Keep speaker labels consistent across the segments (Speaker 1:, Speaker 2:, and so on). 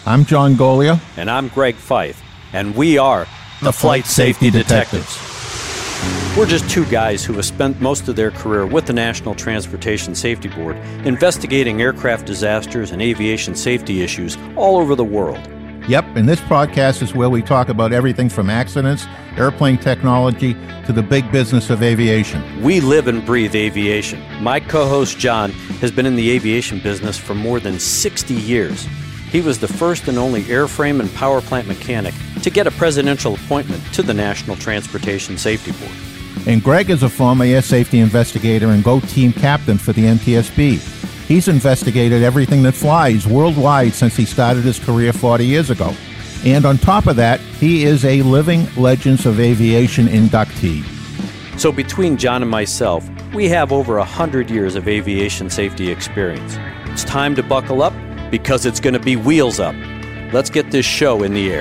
Speaker 1: I'm John Golia.
Speaker 2: And I'm Greg Fife. And we are
Speaker 1: the Flight Safety Detectives.
Speaker 2: We're just two guys who have spent most of their career with the National Transportation Safety Board investigating aircraft disasters and aviation safety issues all over the world.
Speaker 1: Yep, and this podcast is where we talk about everything from accidents, airplane technology, to the big business of aviation.
Speaker 2: We live and breathe aviation. My co-host John has been in the aviation business for more than 60 years. He was the first and only airframe and power plant mechanic to get a presidential appointment to the National Transportation Safety Board.
Speaker 1: And Greg is a former air safety investigator and GO team captain for the NTSB. He's investigated everything that flies worldwide since he started his career 40 years ago. And on top of that, he is a Living Legends of Aviation inductee.
Speaker 2: So between John and myself, we have over 100 years of aviation safety experience. It's time to buckle up because it's going to be wheels up. Let's get this show in the air.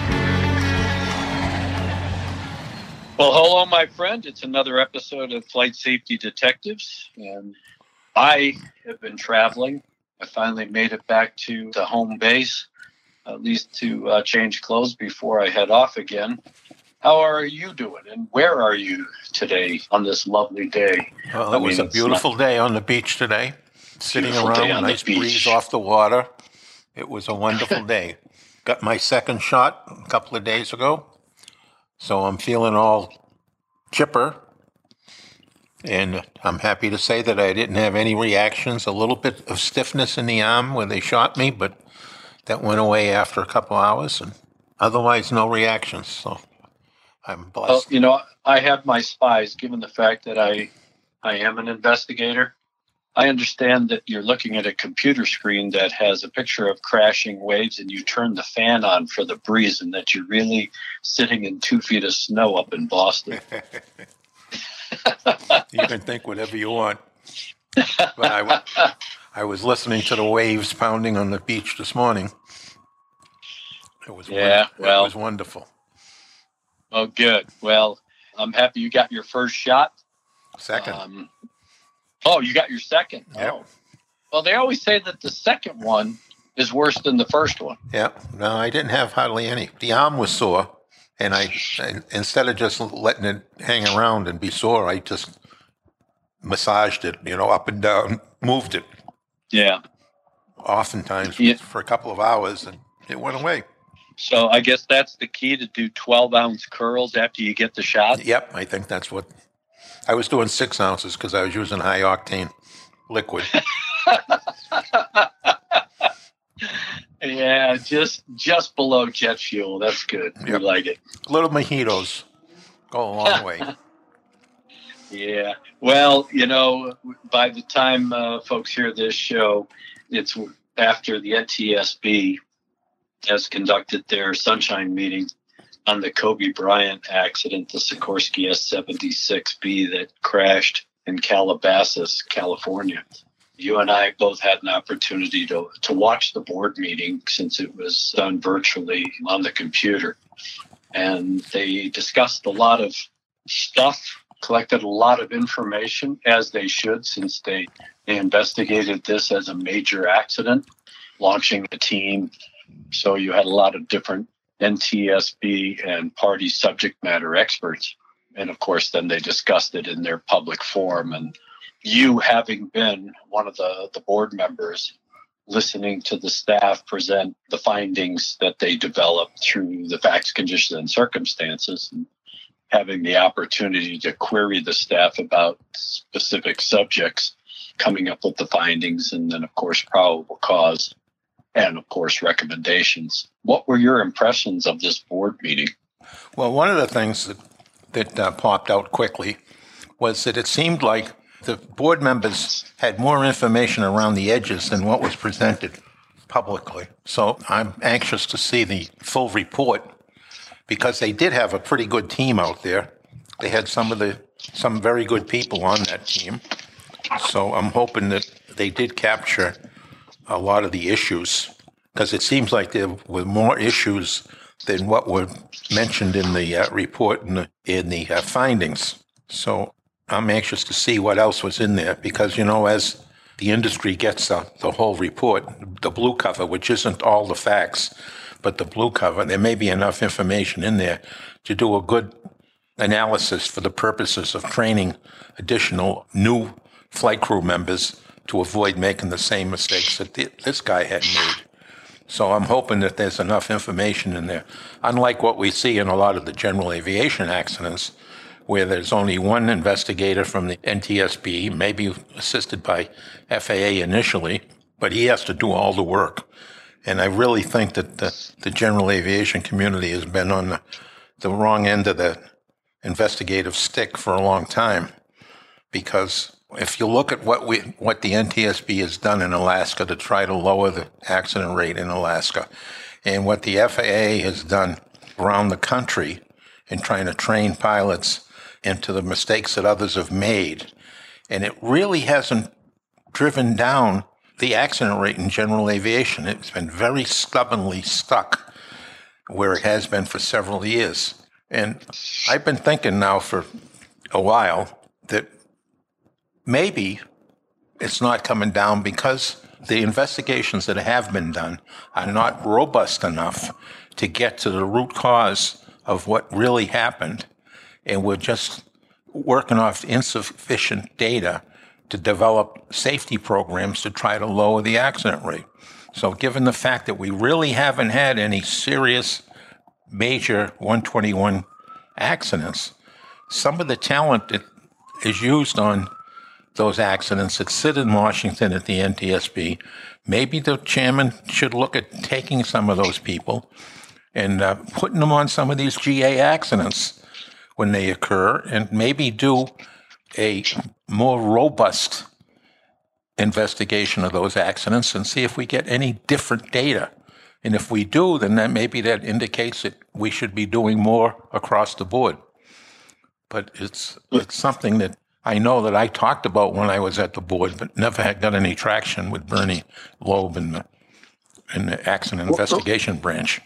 Speaker 3: Well, hello, my friend. It's another episode of Flight Safety Detectives, and I have been traveling. I finally made it back to the home base, at least to change clothes before I head off again. How are you doing, and where are you today on this lovely day?
Speaker 4: Well, it was a beautiful day on the beach today. Sitting around, a nice breeze off the water. It was a wonderful day. Got my second shot a couple of days ago, so I'm feeling all chipper. And I'm happy to say that I didn't have any reactions, a little bit of stiffness in the arm when they shot me, but that went away after a couple hours, and otherwise no reactions, so I'm blessed.
Speaker 3: Well, you know, I have my spies, given the fact that I am an investigator. I understand that you're looking at a computer screen that has a picture of crashing waves and you turn the fan on for the breeze and that you're really sitting in 2 feet of snow up in Boston.
Speaker 4: You can think whatever you want. But I was listening to the waves pounding on the beach this morning. It was it was wonderful.
Speaker 3: Oh, good. Well, I'm happy you got your first shot.
Speaker 4: Second.
Speaker 3: Oh, you got your second?
Speaker 4: Yep.
Speaker 3: Oh. Well, they always say that the second one is worse than the first one.
Speaker 4: Yeah. No, I didn't have hardly any. The arm was sore, and instead of just letting it hang around and be sore, I just massaged it, up and down, moved it.
Speaker 3: Yeah.
Speaker 4: Oftentimes for a couple of hours, and it went away.
Speaker 3: So I guess that's the key, to do 12-ounce curls after you get the shot?
Speaker 4: Yep, I think that's what... I was doing 6 ounces because I was using high-octane liquid.
Speaker 3: Yeah, just below jet fuel. That's good. Yep. We like it.
Speaker 4: Little mojitos go a long way.
Speaker 3: Yeah. Well, by the time folks hear this show, it's after the NTSB has conducted their sunshine meeting on the Kobe Bryant accident, the Sikorsky S-76B that crashed in Calabasas, California. You and I both had an opportunity to watch the board meeting since it was done virtually on the computer. And they discussed a lot of stuff, collected a lot of information, as they should, since they investigated this as a major accident, launching a team. So you had a lot of different NTSB and party subject matter experts. And of course, then they discussed it in their public forum. And you, having been one of the board members, listening to the staff present the findings that they developed through the facts, conditions, and circumstances, and having the opportunity to query the staff about specific subjects, coming up with the findings, and then, of course, probable cause, and, of course, recommendations. What were your impressions of this board meeting?
Speaker 4: Well, one of the things that popped out quickly was that it seemed like the board members had more information around the edges than what was presented publicly. So I'm anxious to see the full report, because they did have a pretty good team out there. They had some very good people on that team. So I'm hoping that they did capture a lot of the issues, because it seems like there were more issues than what were mentioned in the report and in the findings. So I'm anxious to see what else was in there, because, as the industry gets the whole report, the blue cover, which isn't all the facts, but the blue cover, there may be enough information in there to do a good analysis for the purposes of training additional new flight crew members to avoid making the same mistakes that this guy had made. So I'm hoping that there's enough information in there. Unlike what we see in a lot of the general aviation accidents, where there's only one investigator from the NTSB, maybe assisted by FAA initially, but he has to do all the work. And I really think that the general aviation community has been on the wrong end of the investigative stick for a long time, because if you look at what the NTSB has done in Alaska to try to lower the accident rate in Alaska, and what the FAA has done around the country in trying to train pilots into the mistakes that others have made, and it really hasn't driven down the accident rate in general aviation. It's been very stubbornly stuck where it has been for several years. And I've been thinking now for a while that maybe it's not coming down because the investigations that have been done are not robust enough to get to the root cause of what really happened. And we're just working off insufficient data to develop safety programs to try to lower the accident rate. So given the fact that we really haven't had any serious major 121 accidents, some of the talent that is used on those accidents that sit in Washington at the NTSB, maybe the chairman should look at taking some of those people and putting them on some of these GA accidents when they occur, and maybe do a more robust investigation of those accidents and see if we get any different data. And if we do, then maybe that indicates that we should be doing more across the board. But it's something that I know that I talked about when I was at the board, but never had got any traction with Bernie Loeb in the accident investigation branch.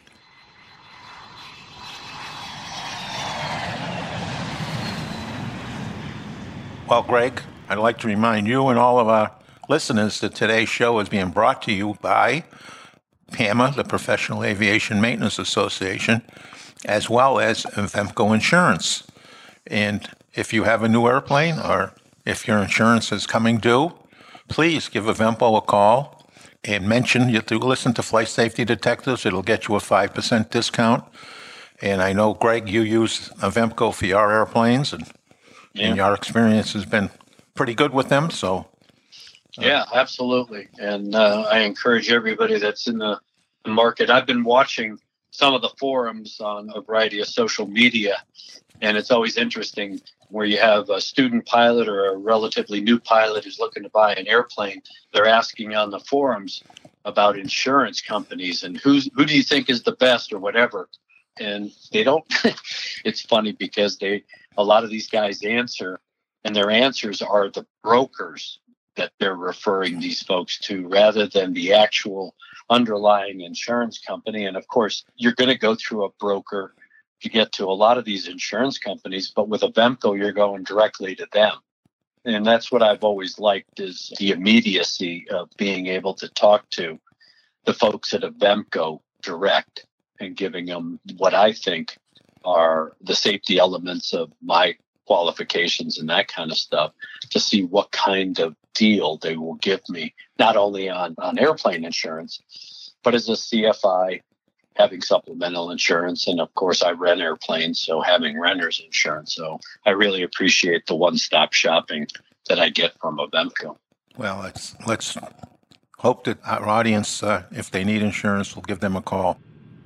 Speaker 4: Well, Greg, I'd like to remind you and all of our listeners that today's show is being brought to you by PAMA, the Professional Aviation Maintenance Association, as well as Avemco Insurance. And if you have a new airplane or if your insurance is coming due, please give Avemco a call and mention you do listen to Flight Safety Detectives. It'll get you a 5% discount. And I know, Greg, you use Avemco for your airplanes, and your experience has been pretty good with them. So,
Speaker 3: yeah, absolutely. And I encourage everybody that's in the market. I've been watching some of the forums on a variety of social media, and it's always interesting where you have a student pilot or a relatively new pilot who's looking to buy an airplane. They're asking on the forums about insurance companies and who do you think is the best or whatever. And they don't. It's funny because a lot of these guys answer, and their answers are the brokers that they're referring these folks to rather than the actual underlying insurance company. And of course, you're going to go through a broker to get to a lot of these insurance companies, but with Avemco, you're going directly to them. And that's what I've always liked, is the immediacy of being able to talk to the folks at Avemco direct and giving them what I think are the safety elements of my qualifications and that kind of stuff, to see what kind of deal they will give me, not only on airplane insurance, but as a CFI, having supplemental insurance. And of course, I rent airplanes, so having renter's insurance. So I really appreciate the one-stop shopping that I get from Avemco.
Speaker 4: Well, let's hope that our audience, if they need insurance, will give them a call.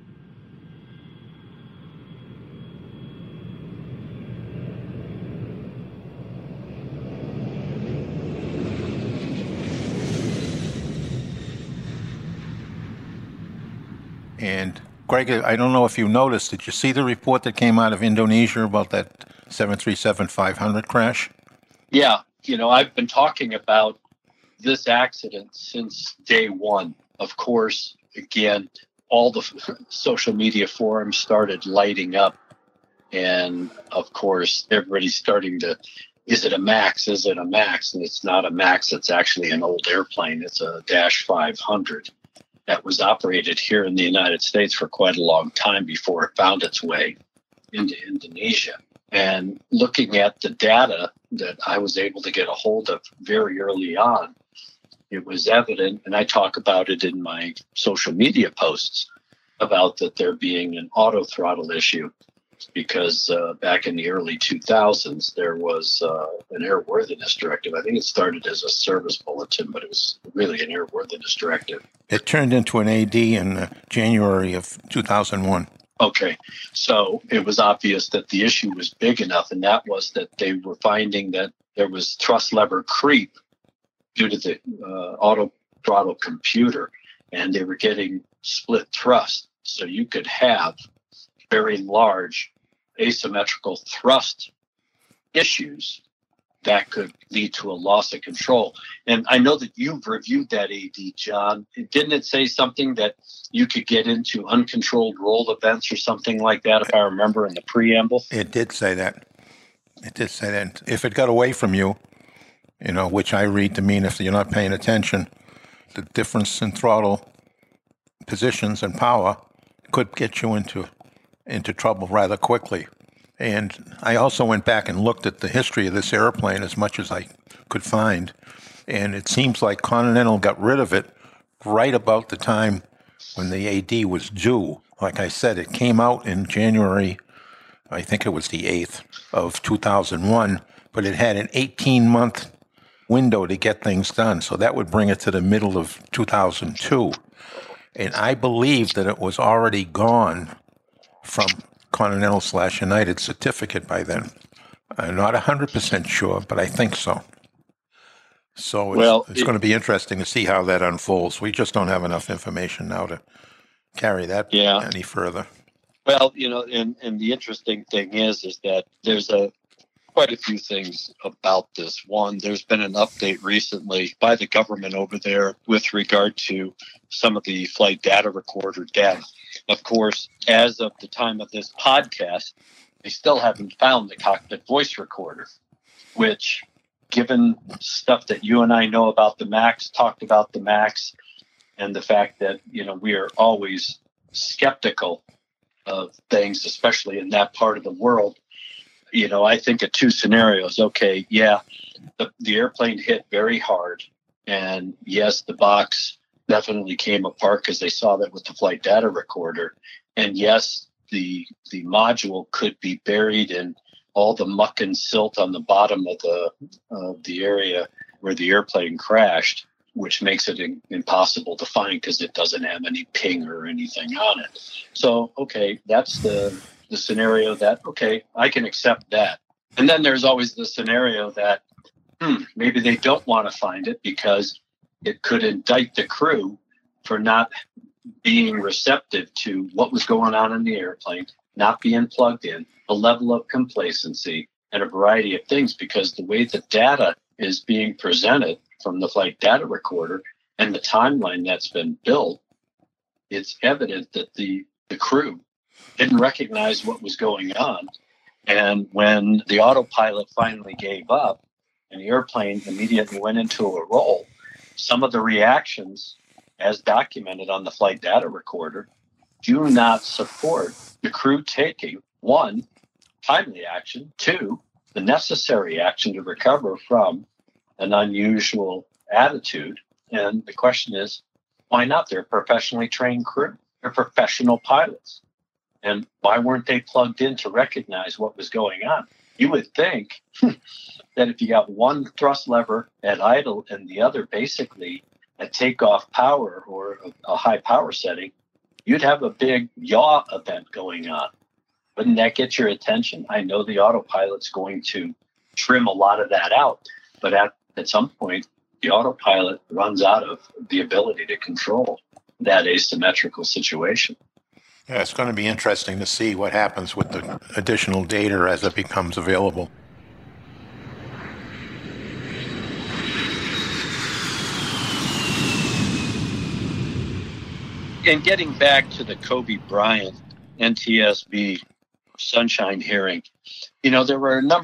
Speaker 4: And Greg, I don't know if you noticed, did you see the report that came out of Indonesia about that 737-500 crash?
Speaker 3: Yeah, I've been talking about this accident since day one. Of course, again, all the social media forums started lighting up. And of course, everybody's starting to is it a MAX? Is it a MAX? And it's not a MAX. It's actually an old airplane. It's a Dash 500 that was operated here in the United States for quite a long time before it found its way into Indonesia. And looking at the data that I was able to get a hold of very early on, it was evident, and I talk about it in my social media posts, about that there being an auto throttle issue, because back in the early 2000s, there was an airworthiness directive. I think it started as a service bulletin, but it was really an airworthiness directive.
Speaker 4: It turned into an AD in January of 2001.
Speaker 3: Okay, so it was obvious that the issue was big enough, and that was that they were finding that there was thrust lever creep due to the auto throttle computer, and they were getting split thrust. So you could have very large asymmetrical thrust issues that could lead to a loss of control. And I know that you've reviewed that AD, John. Didn't it say something that you could get into uncontrolled roll events or something like that, if I remember in the preamble?
Speaker 4: It did say that. It did say that. If it got away from you, which I read to mean if you're not paying attention, the difference in throttle positions and power could get you into trouble rather quickly. And I also went back and looked at the history of this airplane as much as I could find. And it seems like Continental got rid of it right about the time when the AD was due. Like I said, it came out in January, I think it was the 8th of 2001, but it had an 18-month window to get things done. So that would bring it to the middle of 2002. And I believe that it was already gone from Continental/United certificate by then. I'm not 100% sure, but I think so. So it's going to be interesting to see how that unfolds. We just don't have enough information now to carry that any further.
Speaker 3: Well, and the interesting thing is that there's quite a few things about this. One, there's been an update recently by the government over there with regard to some of the flight data recorder data. Of course, as of the time of this podcast, they still haven't found the cockpit voice recorder, which, given stuff that you and I know about the MAX, talked about the MAX, and the fact that, we are always skeptical of things, especially in that part of the world, I think of two scenarios. Okay, the airplane hit very hard, and yes, the box definitely came apart because they saw that with the flight data recorder. And yes, the module could be buried in all the muck and silt on the bottom of the area where the airplane crashed, which makes it impossible to find because it doesn't have any ping or anything on it. So, okay, that's the scenario that, okay, I can accept that. And then there's always the scenario that maybe they don't want to find it because it could indict the crew for not being receptive to what was going on in the airplane, not being plugged in, a level of complacency, and a variety of things, because the way the data is being presented from the flight data recorder and the timeline that's been built, it's evident that the crew didn't recognize what was going on. And when the autopilot finally gave up and the airplane immediately went into a roll, some of the reactions, as documented on the flight data recorder, do not support the crew taking, one, timely action, two, the necessary action to recover from an unusual attitude. And the question is, why not? They're a professionally trained crew. They're professional pilots. And why weren't they plugged in to recognize what was going on? You would think that if you got one thrust lever at idle and the other basically at takeoff power or a high power setting, you'd have a big yaw event going on. Wouldn't that get your attention? I know the autopilot's going to trim a lot of that out, but at some point, the autopilot runs out of the ability to control that asymmetrical situation.
Speaker 4: Yeah, it's going to be interesting to see what happens with the additional data as it becomes available.
Speaker 3: And getting back to the Kobe Bryant NTSB Sunshine hearing, there were a number of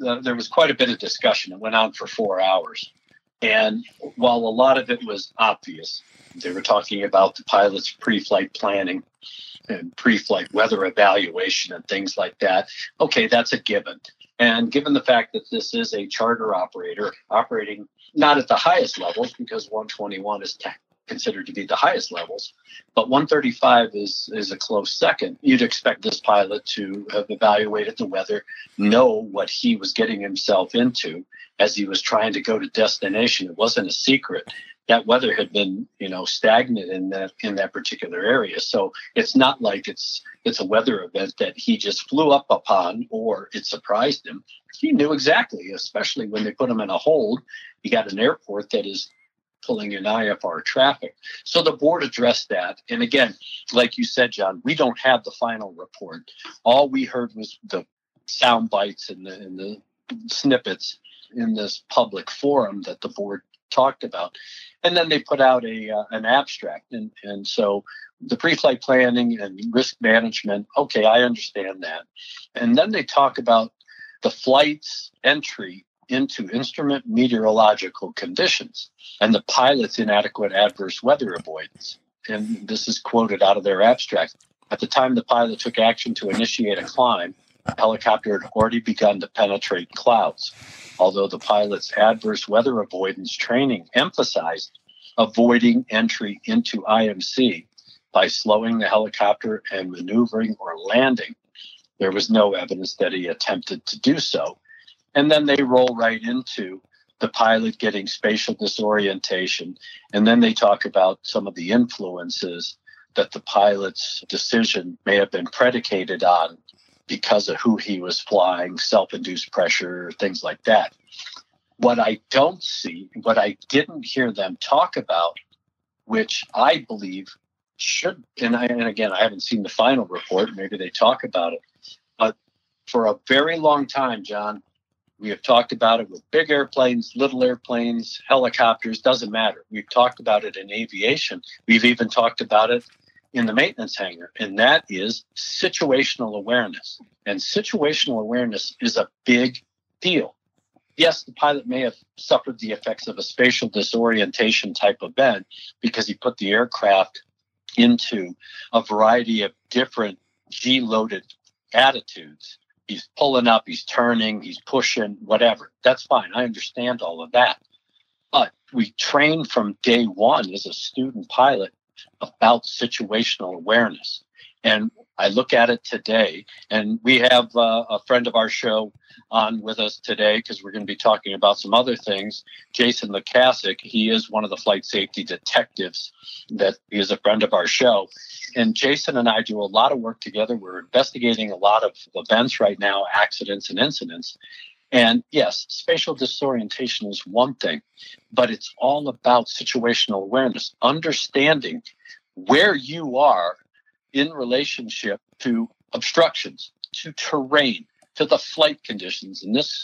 Speaker 3: there was quite a bit of discussion. It went on for 4 hours. And while a lot of it was obvious, they were talking about the pilot's pre-flight planning and pre-flight weather evaluation and things like that. Okay, that's a given. And given the fact that this is a charter operator operating not at the highest levels, because 121 is considered to be the highest levels, but 135 is a close second. You'd expect this pilot to have evaluated the weather, know what he was getting himself into as he was trying to go to destination. It wasn't a secret. That weather had been, stagnant in that particular area. So it's not like it's a weather event that he just flew up upon or it surprised him. He knew exactly, especially when they put him in a hold. You got an airport that is pulling in IFR traffic. So the board addressed that. And again, like you said, John, we don't have the final report. All we heard was the sound bites and the snippets in this public forum that the board talked about. And then they put out an abstract. And so the pre-flight planning and risk management, okay, I understand that. And then they talk about the flight's entry into instrument meteorological conditions and the pilot's inadequate adverse weather avoidance. And this is quoted out of their abstract. At the time the pilot took action to initiate a climb, the helicopter had already begun to penetrate clouds. Although the pilot's adverse weather avoidance training emphasized avoiding entry into IMC by slowing the helicopter and maneuvering or landing, there was no evidence that he attempted to do so. And then they roll right into the pilot getting spatial disorientation. And then they talk about some of the influences that the pilot's decision may have been predicated on because of who he was flying, self-induced pressure, things like that. What I don't see, what I didn't hear them talk about, which I believe should, and again, I haven't seen the final report, maybe they talk about it, but for a very long time, John, we have talked about it with big airplanes, little airplanes, helicopters, doesn't matter. We've talked about it in aviation. We've even talked about it in the maintenance hangar, and that is situational awareness. And situational awareness is a big deal. Yes, the pilot may have suffered the effects of a spatial disorientation type event because he put the aircraft into a variety of different G-loaded attitudes. He's pulling up, he's turning, he's pushing, whatever. That's fine. I understand all of that. But we train from day one as a student pilot about situational awareness. And I look at it today, and we have a friend of our show on with us today because we're going to be talking about some other things. Jason Lukasik, he is one of the flight safety detectives that is a friend of our show. And Jason and I do a lot of work together. We're investigating a lot of events right now, accidents and incidents. And yes, spatial disorientation is one thing, but it's all about situational awareness, understanding where you are in relationship to obstructions, to terrain, to the flight conditions. In this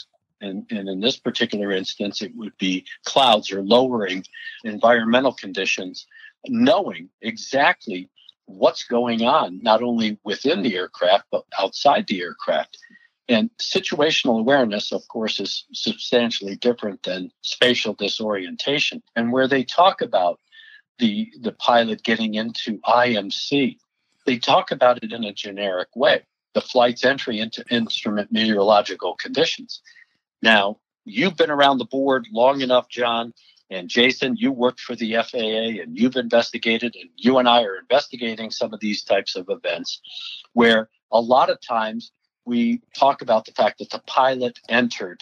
Speaker 3: in this particular instance, it would be clouds or lowering environmental conditions, knowing exactly what's going on, not only within the aircraft, but outside the aircraft. And situational awareness, of course, is substantially different than spatial disorientation. And where they talk about the pilot getting into IMC, they talk about it in a generic way, the flight's entry into instrument meteorological conditions. Now, you've been around the board long enough, John, and Jason, you worked for the FAA and you've investigated, and you and I are investigating some of these types of events where a lot of times we talk about the fact that the pilot entered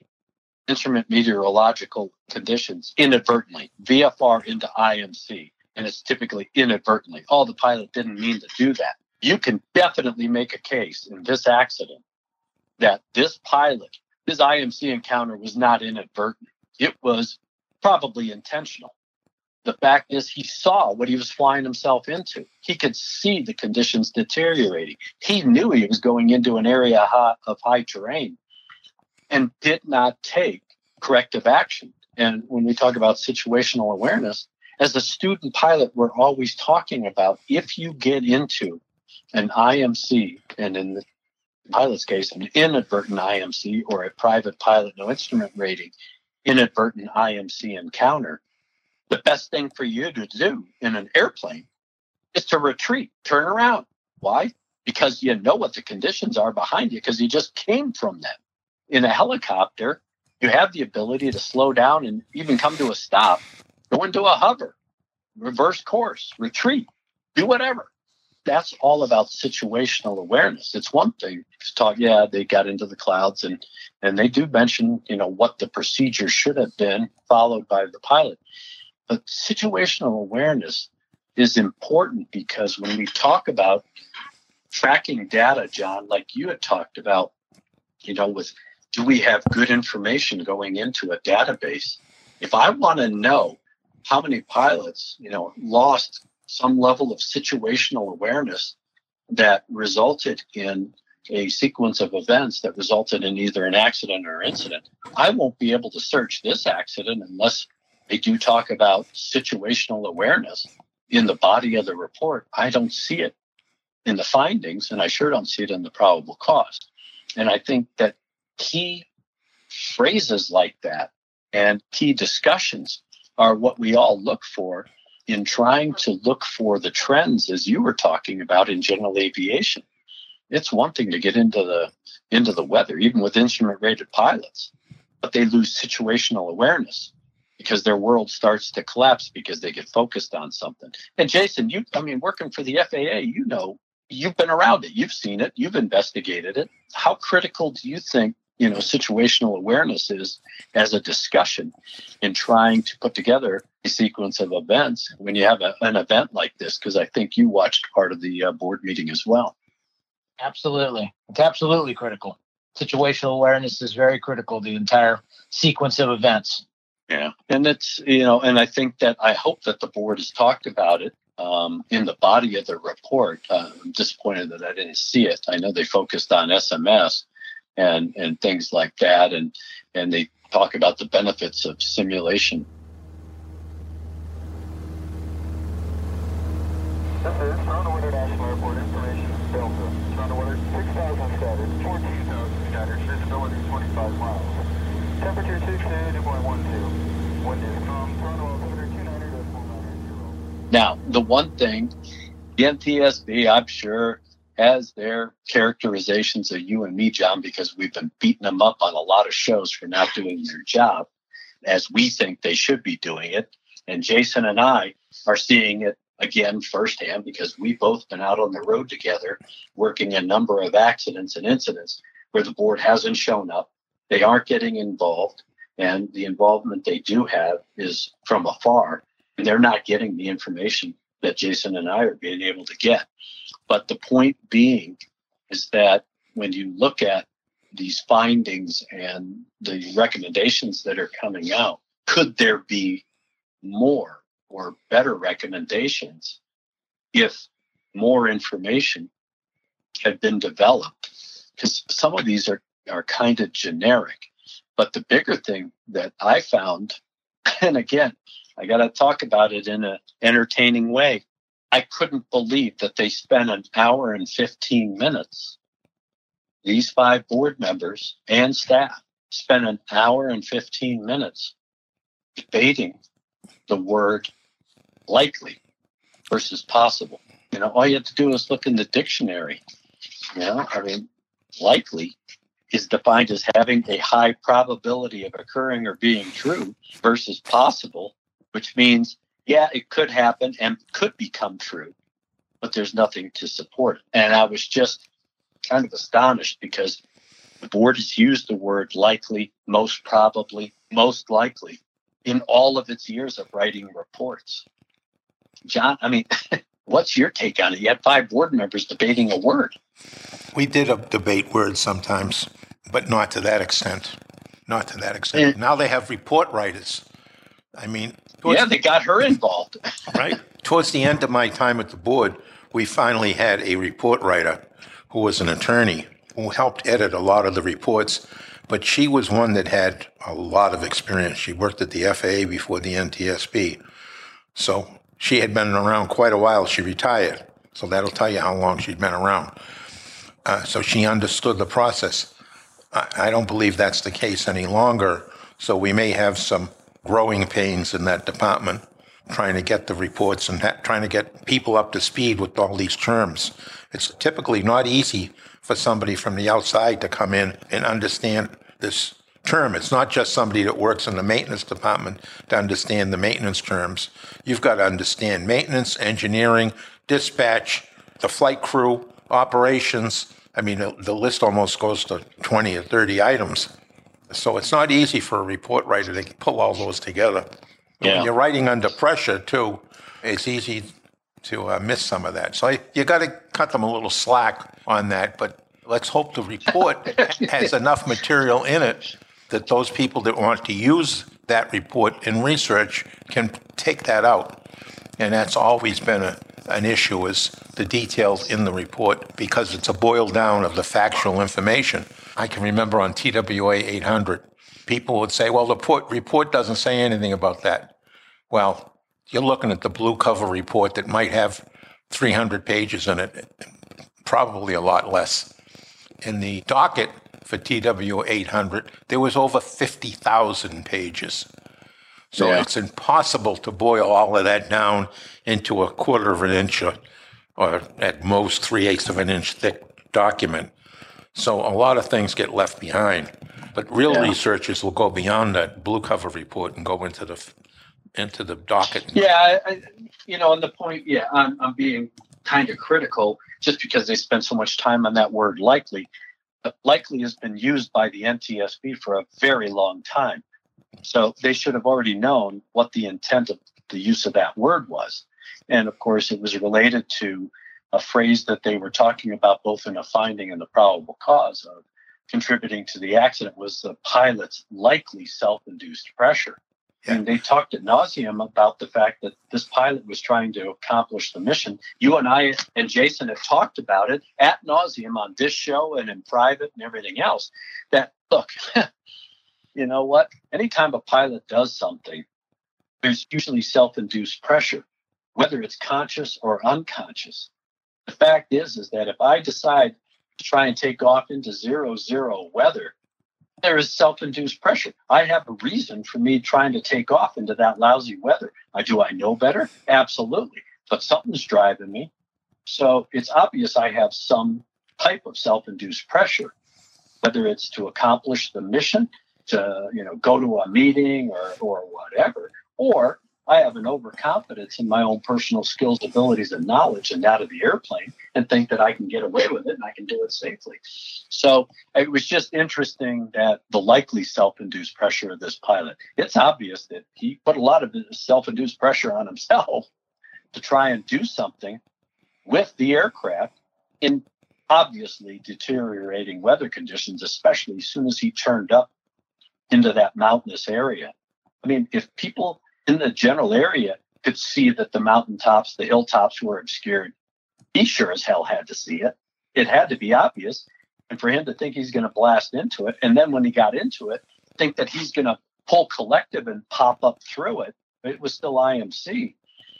Speaker 3: instrument meteorological conditions inadvertently, VFR into IMC, and it's typically inadvertently. Oh, the pilot didn't mean to do that. You can definitely make a case in this accident that this pilot, his IMC encounter was not inadvertent. It was probably intentional. The fact is he saw what he was flying himself into. He could see the conditions deteriorating. He knew he was going into an area of high terrain and did not take corrective action. And when we talk about situational awareness, as a student pilot, we're always talking about if you get into an IMC, and in pilot's case, an inadvertent IMC or a private pilot no instrument rating, inadvertent IMC encounter, the best thing for you to do in an airplane is to retreat, turn around. Why? Because you know what the conditions are behind you because you just came from them. In a helicopter, you have the ability to slow down and even come to a stop, go into a hover, reverse course, retreat, do whatever. That's all about situational awareness. It's one thing to talk, they got into the clouds and they do mention, what the procedure should have been followed by the pilot. But situational awareness is important because when we talk about tracking data, John, like you had talked about, with do we have good information going into a database? If I want to know how many pilots, lost some level of situational awareness that resulted in a sequence of events that resulted in either an accident or incident, I won't be able to search this accident unless they do talk about situational awareness in the body of the report. I don't see it in the findings, and I sure don't see it in the probable cost. And I think that key phrases like that and key discussions are what we all look for in trying to look for the trends, as you were talking about in general aviation. It's one thing to get into the weather, even with instrument-rated pilots, but they lose situational awareness because their world starts to collapse because they get focused on something. And Jason, working for the FAA, you've been around it, you've seen it, you've investigated it. How critical do you think situational awareness is as a discussion in trying to put together a sequence of events when you have an event like this? Because I think you watched part of the board meeting as well.
Speaker 5: Absolutely. It's absolutely critical. Situational awareness is very critical, the entire sequence of events.
Speaker 3: Yeah. And it's, and I think that I hope that the board has talked about it in the body of the report. I'm disappointed that I didn't see it. I know they focused on SMS and things like that, and they talk about the benefits of simulation.
Speaker 6: This is Toronto International Airport information, Delta. Toronto weather 6,000 scattered, 14,000 scattered, visibility 25 miles. Temperature 62.12. Wind is from Toronto altimeter 290.490.
Speaker 3: Now, the one thing, the NTSB, I'm sure, has their characterizations of you and me, John, because we've been beating them up on a lot of shows for not doing their job as we think they should be doing it. And Jason and I are seeing it again firsthand because we've both been out on the road together working a number of accidents and incidents where the board hasn't shown up. They aren't getting involved, and the involvement they do have is from afar, and they're not getting the information that Jason and I are being able to get. But the point being is that when you look at these findings and the recommendations that are coming out, could there be more or better recommendations if more information had been developed? Because some of these are kind of generic. But the bigger thing that I found, and again, I got to talk about it in an entertaining way, I couldn't believe that they spent an hour and 15 minutes. These 5 board members and staff spent an hour and 15 minutes debating the word likely versus possible. All you have to do is look in the dictionary. Likely is defined as having a high probability of occurring or being true versus possible, which means it could happen and could become true, but there's nothing to support it. And I was just kind of astonished because the board has used the word likely, most probably, most likely in all of its years of writing reports. John, what's your take on it? You had 5 board members debating a word.
Speaker 4: We did debate words sometimes, but not to that extent. Not to that extent. Now they have report writers.
Speaker 3: They got her involved.
Speaker 4: Right. Towards the end of my time at the board, we finally had a report writer who was an attorney who helped edit a lot of the reports, but she was one that had a lot of experience. She worked at the FAA before the NTSB. So she had been around quite a while. She retired. So that'll tell you how long she'd been around. So she understood the process. I don't believe that's the case any longer. So we may have some growing pains in that department trying to get the reports and trying to get people up to speed with all these terms. It's typically not easy for somebody from the outside to come in and understand this term. It's not just somebody that works in the maintenance department to understand the maintenance terms. You've got to understand maintenance, engineering, dispatch, the flight crew, operations. I mean, the list almost goes to 20 or 30 items. So it's not easy for a report writer to pull all those together.
Speaker 3: Yeah.
Speaker 4: When you're writing under pressure, too, it's easy to miss some of that. So you got to cut them a little slack on that. But let's hope the report has enough material in it that those people that want to use that report in research can take that out. And that's always been an issue, is the details in the report, because it's a boil down of the factual information. I can remember on TWA 800, people would say, well, the report doesn't say anything about that. Well, you're looking at the blue cover report that might have 300 pages in it, probably a lot less. In the docket for TW 800, there was over 50,000 pages. So It's impossible to boil all of that down into a quarter of an inch or at most 3/8 of an inch thick document. So a lot of things get left behind. But real researchers will go beyond that blue cover report and go into the docket.
Speaker 3: Yeah, and the point, I'm being kind of critical just because they spend so much time on that word likely. But likely has been used by the NTSB for a very long time. So they should have already known what the intent of the use of that word was. And of course, it was related to a phrase that they were talking about both in a finding and the probable cause of contributing to the accident was the pilot's likely self-induced pressure. Yeah. And they talked ad nauseum about the fact that this pilot was trying to accomplish the mission. You and I and Jason have talked about it ad nauseum on this show and in private and everything else. That, look, you know what? Anytime a pilot does something, there's usually self-induced pressure, whether it's conscious or unconscious. The fact is that if I decide to try and take off into 0-0 weather, there is self-induced pressure. I have a reason for me trying to take off into that lousy weather. Do I know better? Absolutely. But something's driving me. So it's obvious I have some type of self-induced pressure, whether it's to accomplish the mission, to go to a meeting or whatever, or I have an overconfidence in my own personal skills, abilities, and knowledge and that of the airplane and think that I can get away with it and I can do it safely. So it was just interesting that the likely self-induced pressure of this pilot, it's obvious that he put a lot of self-induced pressure on himself to try and do something with the aircraft in obviously deteriorating weather conditions, especially as soon as he turned up into that mountainous area. I mean, if people in the general area could see that the mountaintops, the hilltops were obscured, he sure as hell had to see it. It had to be obvious. And for him to think he's going to blast into it, and then when he got into it, think that he's going to pull collective and pop up through it, it was still IMC,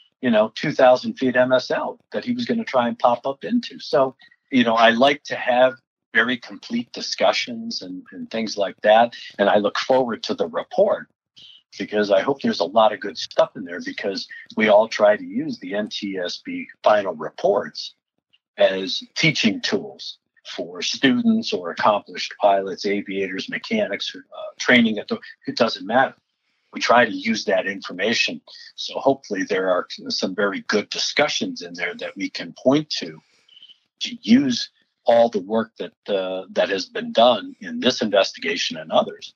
Speaker 3: 2,000 feet MSL that he was going to try and pop up into. So, I like to have very complete discussions and things like that. And I look forward to the report, because I hope there's a lot of good stuff in there, because we all try to use the NTSB final reports as teaching tools for students or accomplished pilots, aviators, mechanics, training. It doesn't matter. We try to use that information. So hopefully there are some very good discussions in there that we can point to use all the work that has been done in this investigation and others.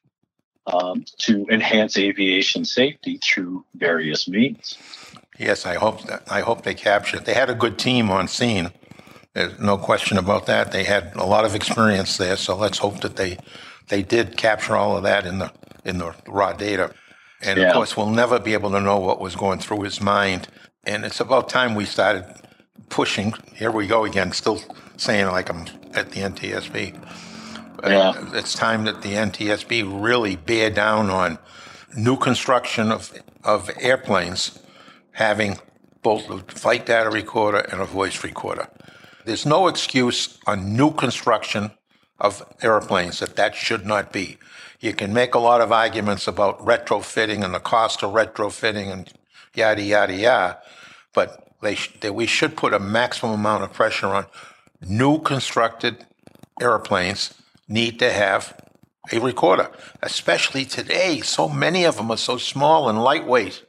Speaker 3: To enhance aviation safety through various means.
Speaker 4: Yes, I hope they capture it. They had a good team on scene. There's no question about that. They had a lot of experience there, so let's hope that they did capture all of that in the raw data. And of course, we'll never be able to know what was going through his mind. And it's about time we started pushing. Here we go again, still saying like I'm at the NTSB. It's time that the NTSB really bear down on new construction of airplanes having both a flight data recorder and a voice recorder. There's no excuse on new construction of airplanes that should not be. You can make a lot of arguments about retrofitting and the cost of retrofitting and yada, yada, yada, but we should put a maximum amount of pressure on new constructed airplanes need to have a recorder, especially today. So many of them are so small and lightweight.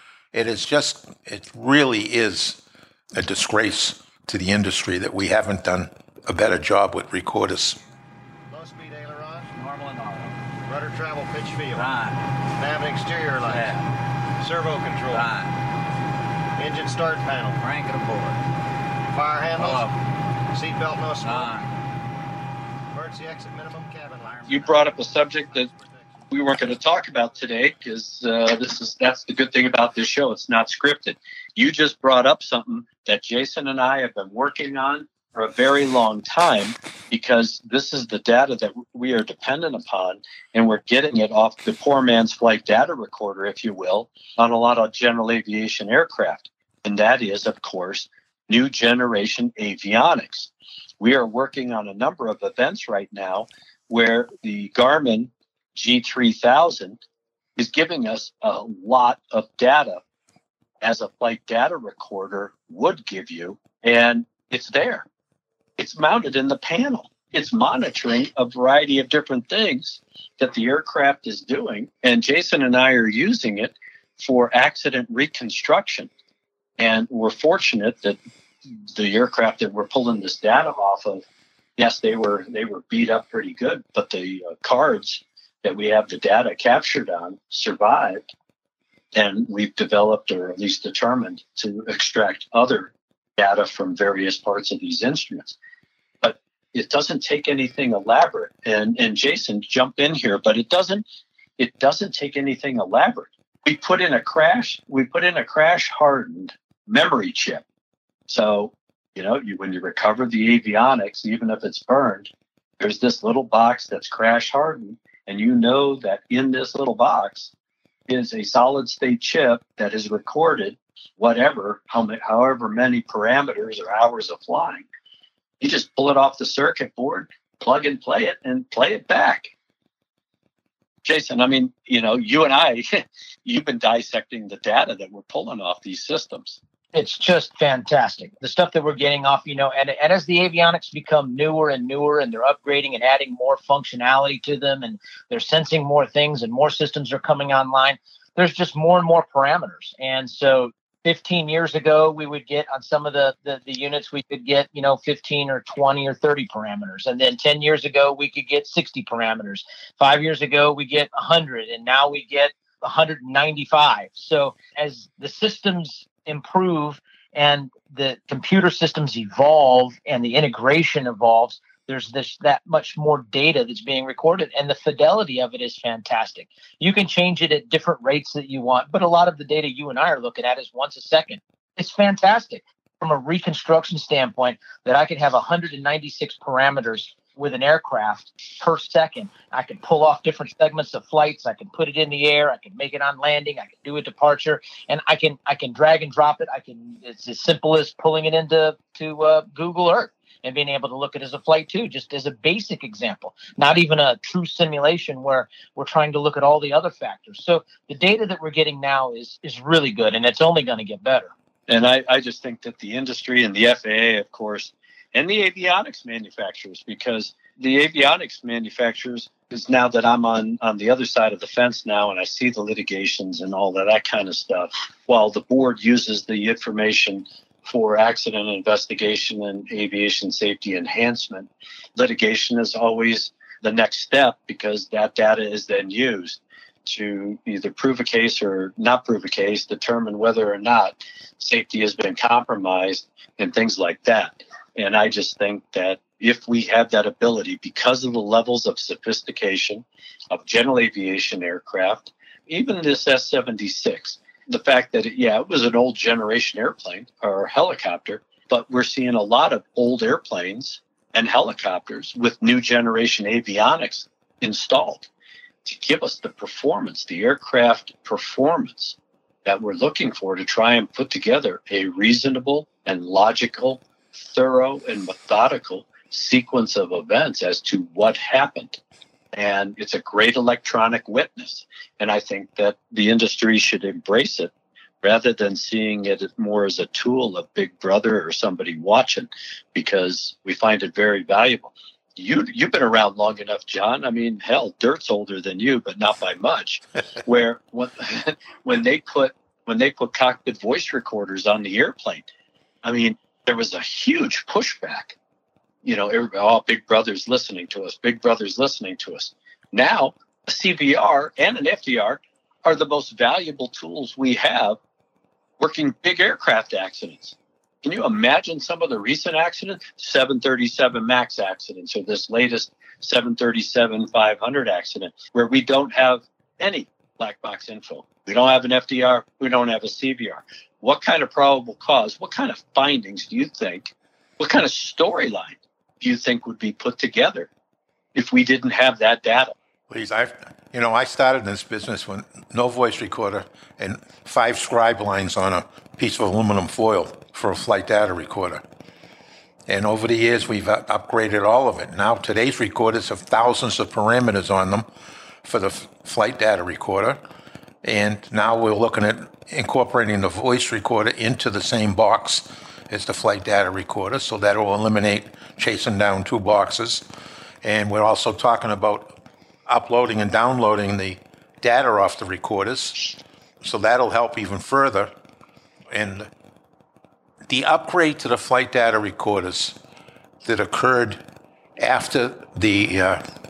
Speaker 4: It really is a disgrace to the industry that we haven't done a better job with recorders.
Speaker 7: Low speed ailerons.
Speaker 5: Normal and auto.
Speaker 7: Rudder travel pitch field.
Speaker 5: Right.
Speaker 7: Nav and exterior lights.
Speaker 5: Yeah.
Speaker 7: Servo control.
Speaker 5: Right.
Speaker 7: Engine start panel.
Speaker 5: Crank it aboard.
Speaker 7: Fire handles.
Speaker 5: Hello.
Speaker 7: Seatbelt no smoke.
Speaker 5: Right.
Speaker 7: Emergency exit minimum cabin light.
Speaker 3: You brought up a subject that we weren't going to talk about today because that's the good thing about this show. It's not scripted. You just brought up something that Jason and I have been working on for a very long time, because this is the data that we are dependent upon, and we're getting it off the poor man's flight data recorder, if you will, on a lot of general aviation aircraft. And that is, of course, new generation avionics. We are working on a number of events right now where the Garmin G3000 is giving us a lot of data as a flight data recorder would give you, and it's there. It's mounted in the panel. It's monitoring a variety of different things that the aircraft is doing, and Jason and I are using it for accident reconstruction. And we're fortunate that the aircraft that we're pulling this data off of, yes, they were beat up pretty good, but the cards that we have the data captured on survived, and we've developed, or at least determined, to extract other data from various parts of these instruments. But it doesn't take anything elaborate. And Jason, jump in here, but it doesn't take anything elaborate. We put in a crash hardened memory chip. So, when you recover the avionics, even if it's burned, there's this little box that's crash hardened, and you know that in this little box is a solid state chip that is recorded however many parameters or hours of flying. You just pull it off the circuit board, plug and play it back. Jason, I mean, you and I, you've been dissecting the data that we're pulling off these systems.
Speaker 5: It's just fantastic. The stuff that we're getting off, and as the avionics become newer and newer, and they're upgrading and adding more functionality to them, and they're sensing more things, and more systems are coming online, there's just more and more parameters. And so 15 years ago, we would get on some of the units, we could get, 15 or 20 or 30 parameters. And then 10 years ago, we could get 60 parameters. 5 years ago, we get 100, and now we get 195. So as the systems improve and the computer systems evolve and the integration evolves, there's that much more data that's being recorded, and the fidelity of it is fantastic. You can change it at different rates that you want, but a lot of the data you and I are looking at is once a second. It's fantastic from a reconstruction standpoint that I could have 196 parameters with an aircraft per second. I can pull off different segments of flights. I can put it in the air. I can make it on landing. I can do a departure, and I can drag and drop it. It's as simple as pulling it into Google Earth and being able to look at it as a flight too, just as a basic example, not even a true simulation where we're trying to look at all the other factors. So the data that we're getting now is really good, and it's only going to get better.
Speaker 3: And I just think that the industry and the FAA, of course, and the avionics manufacturers, because the avionics manufacturers, is now that I'm on the other side of the fence now, and I see the litigations and all that kind of stuff, while the board uses the information for accident investigation and aviation safety enhancement, litigation is always the next step, because that data is then used to either prove a case or not prove a case, determine whether or not safety has been compromised, and things like that. And I just think that if we have that ability, because of the levels of sophistication of general aviation aircraft, even this S-76, the fact that, it was an old generation airplane or helicopter, but we're seeing a lot of old airplanes and helicopters with new generation avionics installed to give us the performance, the aircraft performance that we're looking for, to try and put together a reasonable and logical thorough and methodical sequence of events as to what happened. And it's a great electronic witness. And I think that the industry should embrace it rather than seeing it more as a tool of Big Brother or somebody watching, because we find it very valuable. You've been around long enough, John. I mean, hell, Dirt's older than you, but not by much. Where when they put cockpit voice recorders on the airplane, I mean, there was a huge pushback. You know, Big Brother's listening to us. Big Brother's listening to us. Now, a CVR and an FDR are the most valuable tools we have working big aircraft accidents. Can you imagine some of the recent accidents? 737 MAX accidents, or this latest 737-500 accident, where we don't have any black box info. We don't have an FDR. We don't have a CVR. What kind of probable cause? What kind of findings do you think? What kind of storyline do you think would be put together if we didn't have that data?
Speaker 4: Please, I started in this business with no voice recorder and 5 scribe lines on a piece of aluminum foil for a flight data recorder. And over the years, we've upgraded all of it. Now, today's recorders have thousands of parameters on them for the flight data recorder. And now we're looking at incorporating the voice recorder into the same box as the flight data recorder, so that will eliminate chasing down 2 boxes. And we're also talking about uploading and downloading the data off the recorders, so that'll help even further. And the upgrade to the flight data recorders that occurred after the,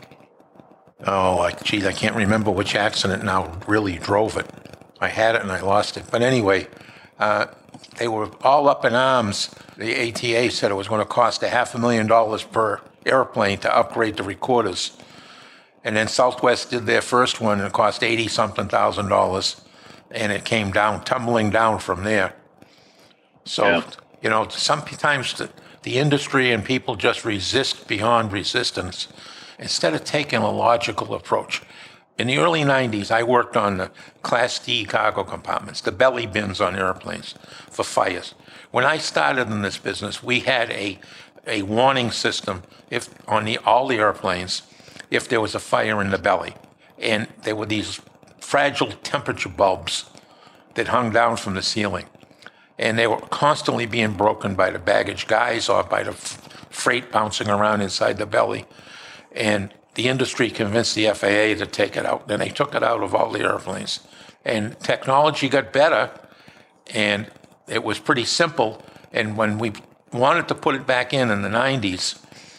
Speaker 4: I can't remember which accident now really drove it. I had it and I lost it. But anyway, they were all up in arms. The ATA said it was going to cost $500,000 per airplane to upgrade the recorders. And then Southwest did their first one and it cost $80-something thousand, and it came down, tumbling down from there. So, sometimes the industry and people just resist beyond resistance instead of taking a logical approach. In the early 90s, I worked on the Class D cargo compartments, the belly bins on airplanes for fires. When I started in this business, we had a warning system on all the airplanes if there was a fire in the belly. And there were these fragile temperature bulbs that hung down from the ceiling. And they were constantly being broken by the baggage guys or by the freight bouncing around inside the belly. And the industry convinced the FAA to take it out. Then they took it out of all the airplanes. And technology got better, and it was pretty simple. And when we wanted to put it back in the 90s,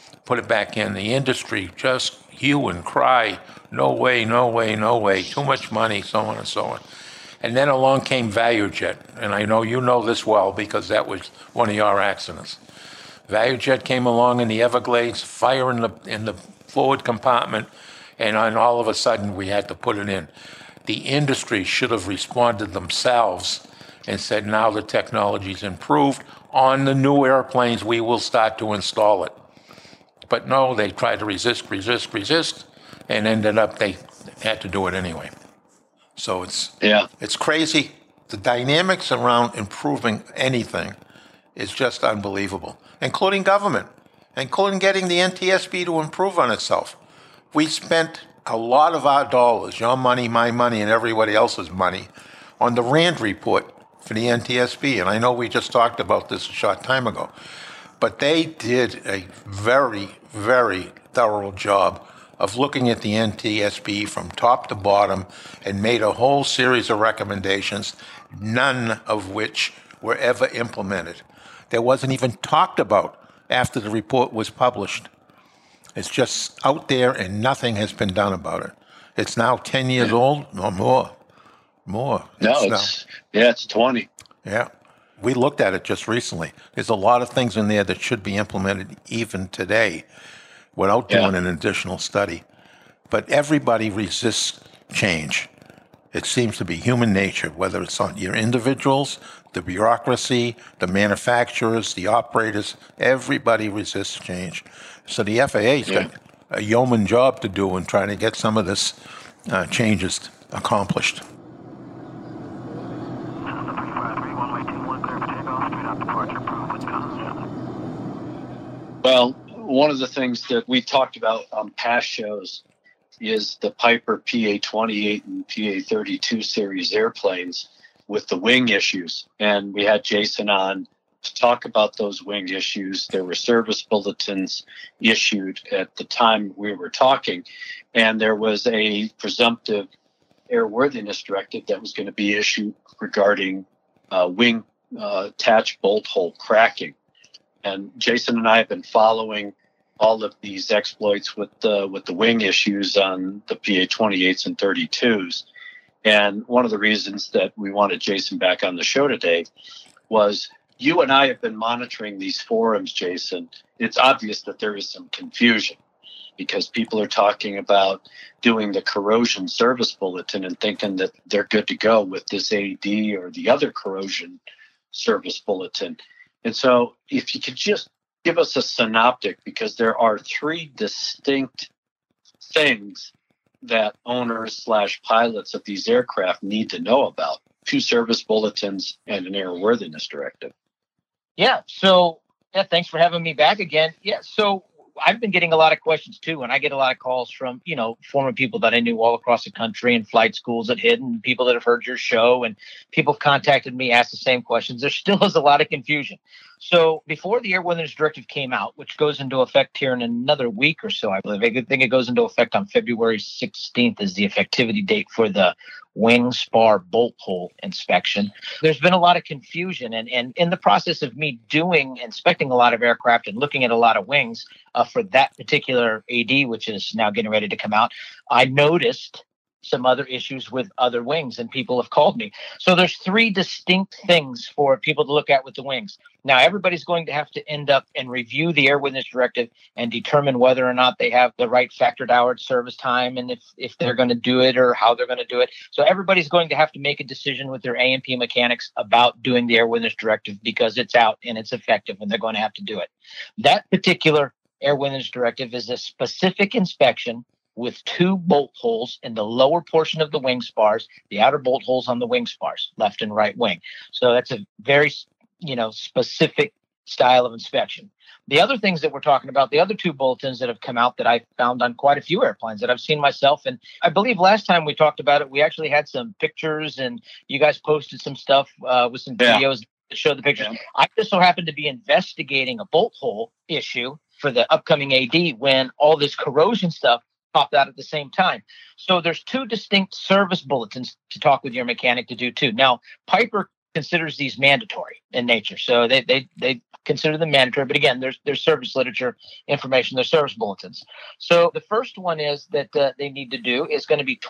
Speaker 4: the industry just hue and cry, no way, no way, no way, too much money, so on and so on. And then along came ValueJet, and I know you know this well because that was one of your accidents. ValueJet came along in the Everglades, fire in the forward compartment, and then all of a sudden we had to put it in. The industry should have responded themselves and said, now the technology's improved. On the new airplanes, we will start to install it. But no, they tried to resist, and ended up they had to do it anyway. So it's crazy. The dynamics around improving anything is just unbelievable, including government, including getting the NTSB to improve on itself. We spent a lot of our dollars, your money, my money, and everybody else's money, on the RAND report for the NTSB. And I know we just talked about this a short time ago. But they did a very, very thorough job of looking at the NTSB from top to bottom and made a whole series of recommendations, none of which were ever implemented. There wasn't even talked about after the report was published. It's just out there and nothing has been done about it. It's now 10 years old or more. No,
Speaker 3: it's 20.
Speaker 4: Yeah. We looked at it just recently. There's a lot of things in there that should be implemented even today without doing an additional study. But everybody resists change. It seems to be human nature, whether it's on your individuals, the bureaucracy, the manufacturers, the operators, everybody resists change. So the FAA's got a yeoman job to do in trying to get some of this changes accomplished.
Speaker 3: Well, one of the things that we talked about on past shows is the Piper PA-28 and PA-32 series airplanes with the wing issues. And we had Jason on to talk about those wing issues. There were service bulletins issued at the time we were talking, and there was a presumptive airworthiness directive that was going to be issued regarding wing attached bolt hole cracking. And Jason and I have been following all of these exploits with the wing issues on the PA-28s and 32s. And one of the reasons that we wanted Jason back on the show today was you and I have been monitoring these forums, Jason. It's obvious that there is some confusion because people are talking about doing the corrosion service bulletin and thinking that they're good to go with this AD or the other corrosion service bulletin. And so if you could just give us a synoptic, because there are three distinct things that owners / pilots of these aircraft need to know about: 2 service bulletins and an airworthiness directive.
Speaker 5: Yeah. So, thanks for having me back again. Yeah. So I've been getting a lot of questions too, and I get a lot of calls from, former people that I knew all across the country and flight schools at Hidden, people that have heard your show, and people have contacted me, asked the same questions. There still is a lot of confusion. So before the Airworthiness Directive came out, which goes into effect here in another week or so, I believe, I think it goes into effect on February 16th is the effectivity date for the wing spar bolt hole inspection. There's been a lot of confusion. And in the process of me inspecting a lot of aircraft and looking at a lot of wings for that particular AD, which is now getting ready to come out, I noticed some other issues with other wings, and people have called me. So there's 3 distinct things for people to look at with the wings. Now, everybody's going to have to end up and review the Airworthiness Directive and determine whether or not they have the right factored hour service time and if they're going to do it or how they're going to do it. So everybody's going to have to make a decision with their A&P mechanics about doing the Airworthiness Directive because it's out and it's effective and they're going to have to do it. That particular Airworthiness Directive is a specific inspection with 2 bolt holes in the lower portion of the wing spars, the outer bolt holes on the wing spars, left and right wing. So that's a very, specific style of inspection. The other things that we're talking about, the other 2 bulletins that have come out that I found on quite a few airplanes that I've seen myself. And I believe last time we talked about it, we actually had some pictures and you guys posted some stuff with some videos that showed the pictures. Yeah. I just so happened to be investigating a bolt hole issue for the upcoming AD when all this corrosion stuff popped out at the same time. So there's 2 distinct service bulletins to talk with your mechanic to do too. Now, Piper considers these mandatory in nature. So they consider them mandatory. But again, there's service literature information, there's service bulletins. So the first one is that they need to do is going to be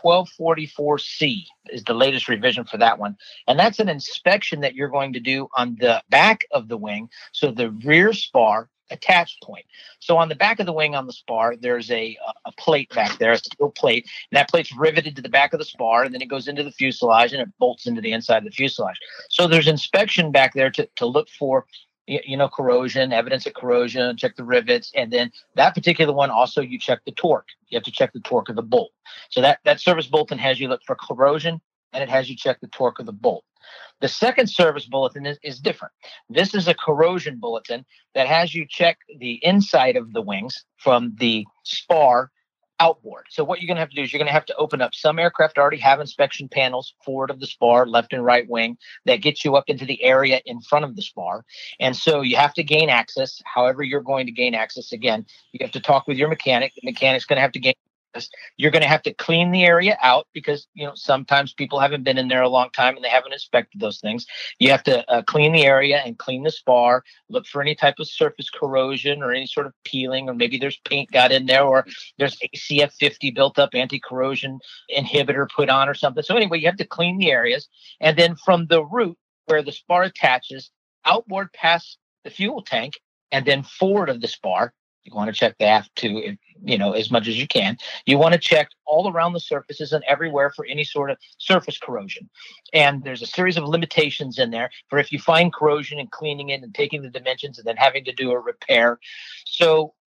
Speaker 5: 1244C is the latest revision for that one. And that's an inspection that you're going to do on the back of the wing. So the rear spar attached point. So on the back of the wing on the spar, there's a plate back there, a steel plate, and that plate's riveted to the back of the spar, and then it goes into the fuselage and it bolts into the inside of the fuselage. So there's inspection back there to look for corrosion, evidence of corrosion, check the rivets, and then that particular one also you check the torque. You have to check the torque of the bolt. So that service bulletin has you look for corrosion, and it has you check the torque of the bolt. The second service bulletin is different. This is a corrosion bulletin that has you check the inside of the wings from the spar outboard. So what you're going to have to do is you're going to have to open up. Some aircraft already have inspection panels forward of the spar, left and right wing, that gets you up into the area in front of the spar. And so you have to gain access. However you're going to gain access, again, you have to talk with your mechanic. The mechanic's going to have to gain. You're going to have to clean the area out because, sometimes people haven't been in there a long time and they haven't inspected those things. You have to clean the area and clean the spar, look for any type of surface corrosion or any sort of peeling, or maybe there's paint got in there or there's ACF 50 built up anti-corrosion inhibitor put on or something. So anyway, you have to clean the areas. And then from the root where the spar attaches, outboard past the fuel tank and then forward of the spar, you want to check the aft too, as much as you can. You want to check all around the surfaces and everywhere for any sort of surface corrosion. And there's a series of limitations in there for if you find corrosion and cleaning it and taking the dimensions and then having to do a repair. So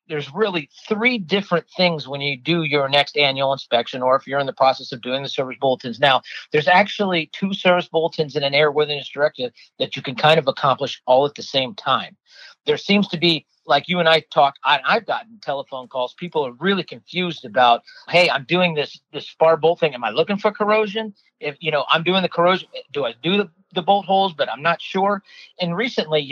Speaker 5: there's really three different things when you do your next annual inspection, or if you're in the process of doing the service bulletins. Now, there's actually 2 service bulletins and an airworthiness directive that you can kind of accomplish all at the same time. There seems to be, like you and I talk, I've gotten telephone calls. People are really confused about, hey, I'm doing this spar bolt thing. Am I looking for corrosion? If, I'm doing the corrosion, do I do the bolt holes, but I'm not sure. And recently,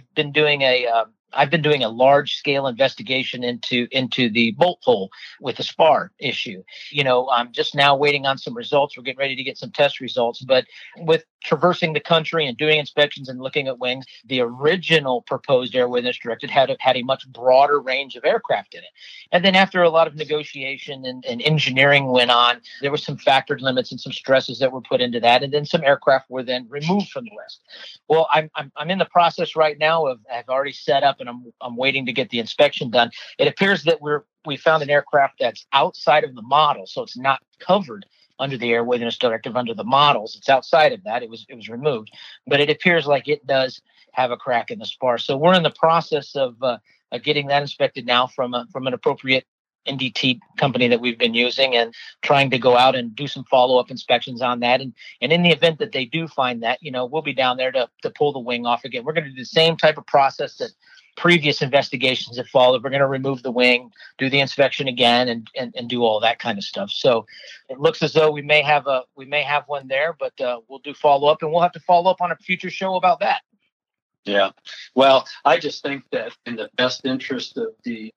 Speaker 5: I've been doing a large scale investigation into the bolt hole with the spar issue. I'm just now waiting on some results. We're getting ready to get some test results, but with traversing the country and doing inspections and looking at wings, the original proposed airworthiness directive had a much broader range of aircraft in it. And then after a lot of negotiation and engineering went on, there were some factored limits and some stresses that were put into that. And then some aircraft were then removed from the list. Well, I'm in the process right now I've already set up, and I'm waiting to get the inspection done. It appears that we found an aircraft that's outside of the model, so it's not covered under the airworthiness directive under the models. It's outside of that. It was removed, but it appears like it does have a crack in the spar. So we're in the process of getting that inspected now from an appropriate NDT company that we've been using, and trying to go out and do some follow-up inspections on that. And in the event that they do find that, we'll be down there to pull the wing off again. We're going to do the same type of process that previous investigations have followed. We're going to remove the wing, do the inspection again, and do all that kind of stuff. So it looks as though we may have one there, but we'll do follow-up, and we'll have to follow up on a future show about that.
Speaker 3: Yeah. Well, I just think that in the best interest of the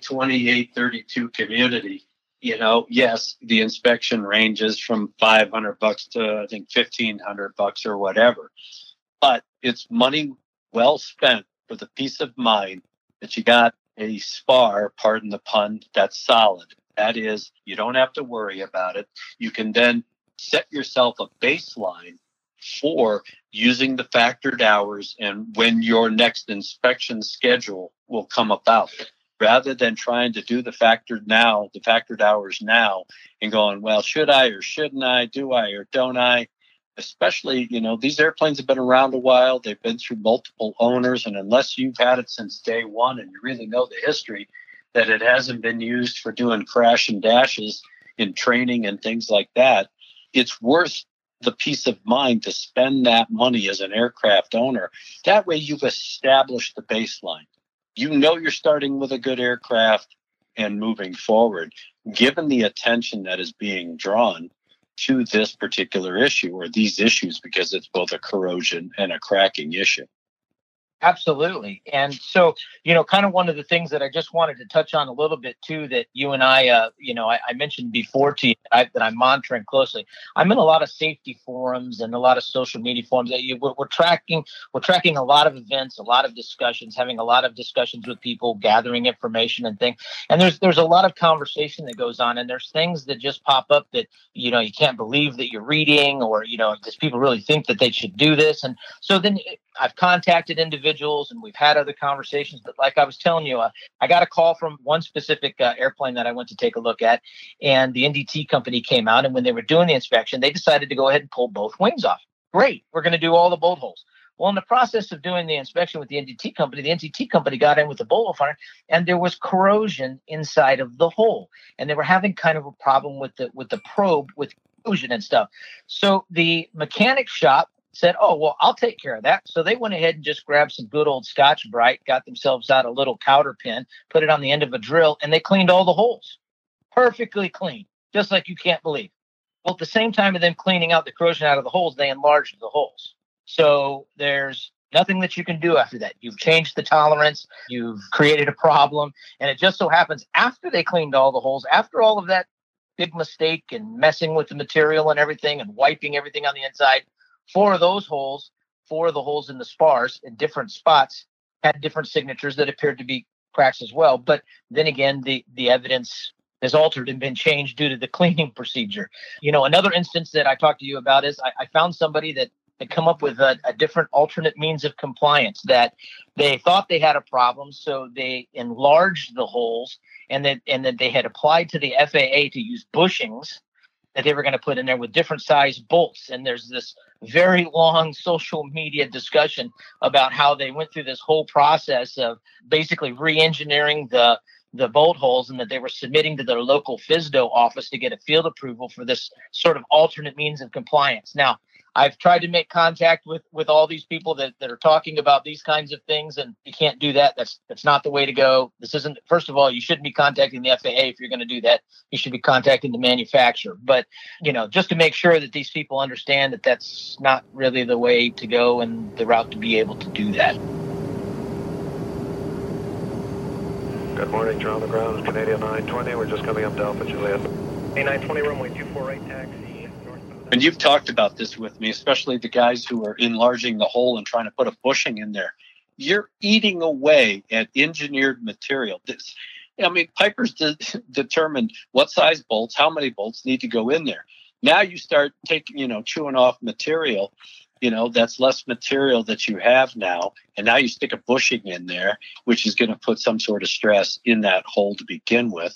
Speaker 3: 82832 community, yes, the inspection ranges from $500 to I think $1,500 or whatever, but it's money well spent for the peace of mind that you got a spar, pardon the pun, that's solid. That is, you don't have to worry about it. You can then set yourself a baseline for using the factored hours and when your next inspection schedule will come about, rather than trying to do the factored hours now and going, well, should I or shouldn't I, do I or don't I? Especially, these airplanes have been around a while. They've been through multiple owners. And unless you've had it since day one and you really know the history, that it hasn't been used for doing crash and dashes in training and things like that, it's worth the peace of mind to spend that money as an aircraft owner. That way you've established the baseline. You're starting with a good aircraft and moving forward, given the attention that is being drawn to this particular issue or these issues, because it's both a corrosion and a cracking issue.
Speaker 5: Absolutely. And so, kind of one of the things that I just wanted to touch on a little bit too, that you and I mentioned before to you that I'm monitoring closely. I'm in a lot of safety forums and a lot of social media forums. We're tracking a lot of events, a lot of discussions, having a lot of discussions with people, gathering information and things. And there's a lot of conversation that goes on, and there's things that just pop up that, you can't believe that you're reading, or, does people really think that they should do this? And so then I've contacted individuals and we've had other conversations. But like I was telling you, I got a call from one specific airplane that I went to take a look at, and the NDT company came out, and when they were doing the inspection, they decided to go ahead and pull both wings off. Great. We're going to do all the bolt holes. Well, in the process of doing the inspection with the NDT company got in with the bolt hole finder, and there was corrosion inside of the hole. And they were having kind of a problem with the probe with corrosion and stuff. So the mechanic shop said, oh, well, I'll take care of that. So they went ahead and just grabbed some good old Scotch-Brite, got themselves out a little counter pin, put it on the end of a drill, and they cleaned all the holes. Perfectly clean, just like you can't believe. Well, at the same time of them cleaning out the corrosion out of the holes, they enlarged the holes. So there's nothing that you can do after that. You've changed the tolerance, you've created a problem, and it just so happens after they cleaned all the holes, after all of that big mistake and messing with the material and everything and wiping everything on the inside, four of the holes in the spars in different spots had different signatures that appeared to be cracks as well. But then again, the evidence has altered and been changed due to the cleaning procedure. Another instance that I talked to you about is I found somebody that had come up with a different alternate means of compliance, that they thought they had a problem. So they enlarged the holes, and then they had applied to the FAA to use bushings that they were going to put in there with different size bolts. And there's this very long social media discussion about how they went through this whole process of basically re-engineering the the bolt holes and that they were submitting to their local FSDO office to get a field approval for this sort of alternate means of compliance. Now, I've tried to make contact with all these people that are talking about these kinds of things, and you can't do that. That's not the way to go. This isn't, first of all, you shouldn't be contacting the FAA if you're going to do that. You should be contacting the manufacturer. But, just to make sure that these people understand that that's not really the way to go and the route to be able to do that.
Speaker 6: Good morning, you're on the ground. It's Canadian 920. We're just coming up to Alpha Juliet. A920, runway 248, taxi.
Speaker 3: And you've talked about this with me, especially the guys who are enlarging the hole and trying to put a bushing in there. You're eating away at engineered material. Piper's determined what size bolts, how many bolts need to go in there. Now you start chewing off material, that's less material that you have now. And now you stick a bushing in there, which is going to put some sort of stress in that hole to begin with.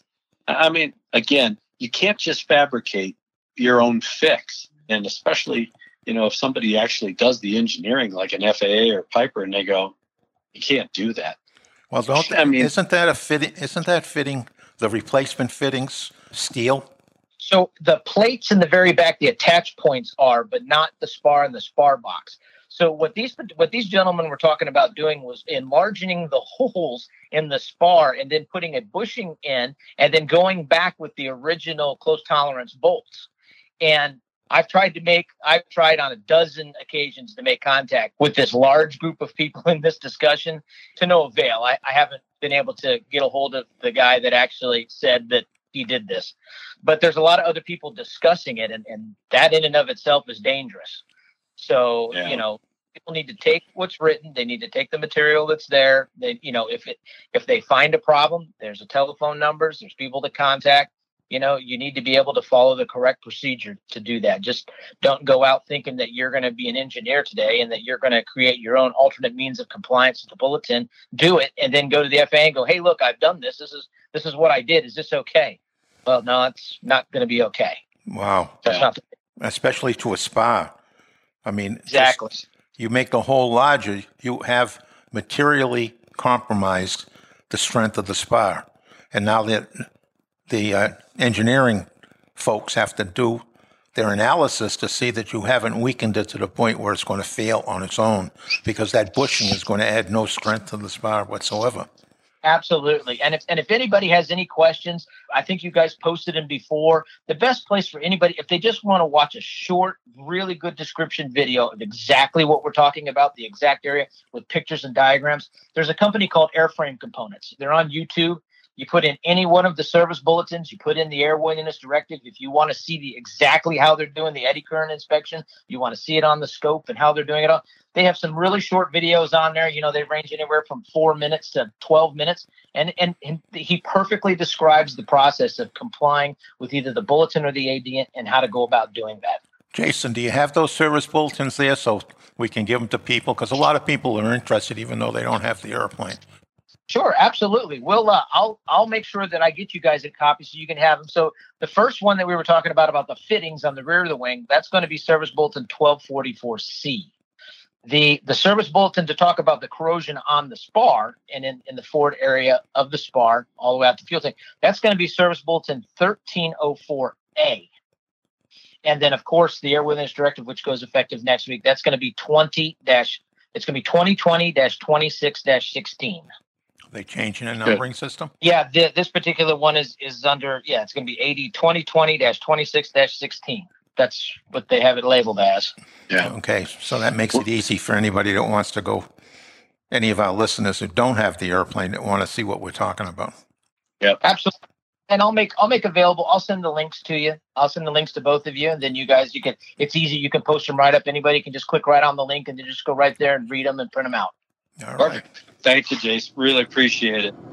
Speaker 3: Again, you can't just fabricate your own fix. And especially, if somebody actually does the engineering like an FAA or Piper and they go, you can't do that.
Speaker 4: Well, isn't that fitting the replacement fittings steel?
Speaker 5: So the plates in the very back, the attach points are, but not the spar and the spar box. So what these gentlemen were talking about doing was enlarging the holes in the spar and then putting a bushing in and then going back with the original close tolerance bolts. And I've tried on a dozen occasions to make contact with this large group of people in this discussion to no avail. I haven't been able to get a hold of the guy that actually said that he did this. But there's a lot of other people discussing it, and that in and of itself is dangerous. So, people need to take what's written. They need to take the material that's there. They, if they find a problem, there's a telephone numbers, there's people to contact. You need to be able to follow the correct procedure to do that. Just don't go out thinking that you're going to be an engineer today and that you're going to create your own alternate means of compliance with the bulletin. Do it and then go to the FAA and go, hey, look, I've done this. This is what I did. Is this okay? Well, no, it's not going to be okay.
Speaker 4: Wow.
Speaker 5: That's not
Speaker 4: especially to a spar.
Speaker 5: Exactly.
Speaker 4: You make the hole larger, you have materially compromised the strength of the spar. And now that the engineering folks have to do their analysis to see that you haven't weakened it to the point where it's going to fail on its own, because that bushing is going to add no strength to the spar whatsoever.
Speaker 5: Absolutely. And if anybody has any questions, I think you guys posted them before. The best place for anybody, if they just want to watch a short, really good description video of exactly what we're talking about, the exact area with pictures and diagrams, there's a company called Airframe Components. They're on YouTube. You put in any one of the service bulletins, you put in the airworthiness directive. If you want to see exactly how they're doing the eddy current inspection, you want to see it on the scope and how they're doing it all. They have some really short videos on there. They range anywhere from 4 minutes to 12 minutes. And he perfectly describes the process of complying with either the bulletin or the AD and how to go about doing that.
Speaker 4: Jason, do you have those service bulletins there so we can give them to people? Because a lot of people are interested even though they don't have the airplane.
Speaker 5: Sure, absolutely. Well, I'll make sure that I get you guys a copy so you can have them. So the first one that we were talking about the fittings on the rear of the wing, that's going to be Service Bulletin 1244C. The service bulletin to talk about the corrosion on the spar and in the forward area of the spar all the way out to the fuel tank, that's going to be Service Bulletin 1304A. And then, of course, the Airworthiness Directive, which goes effective next week, that's going to be 2020-26-16.
Speaker 4: They changing the numbering system?
Speaker 5: Yeah, this particular one is under, it's going to be 2020-26-16. That's what they have it labeled as.
Speaker 3: Yeah.
Speaker 4: Okay, so that makes it easy for anybody that wants to go, any of our listeners who don't have the airplane that want to see what we're talking about.
Speaker 3: Yep.
Speaker 5: Absolutely. And I'll make available, I'll send the links to you. I'll send the links to both of you. And then you guys, it's easy. You can post them right up. Anybody can just click right on the link and then just go right there and read them and print them out.
Speaker 4: All right.
Speaker 3: Perfect. Thank you, Jace. Really appreciate it.